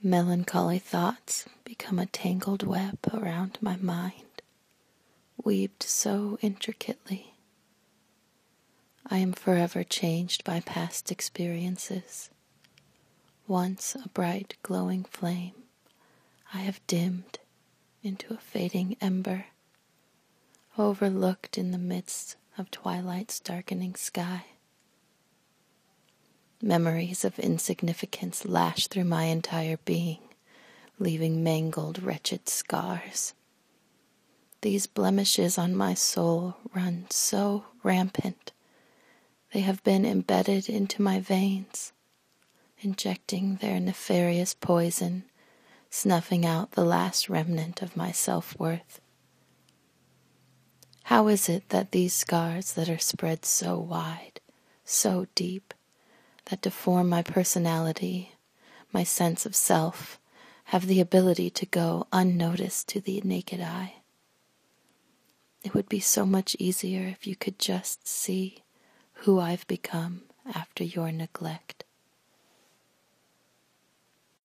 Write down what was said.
Melancholy thoughts become a tangled web around my mind, weaved so intricately. I am forever changed by past experiences. Once a bright, glowing flame, I have dimmed into a fading ember, overlooked in the midst of twilight's darkening sky. Memories of insignificance lash through my entire being, leaving mangled, wretched scars. These blemishes on my soul run so rampant. They have been embedded into my veins, injecting their nefarious poison, snuffing out the last remnant of my self-worth. How is it that these scars that are spread so wide, so deep, that deform my personality, my sense of self, have the ability to go unnoticed to the naked eye? It would be so much easier if you could just see who I've become after your neglect.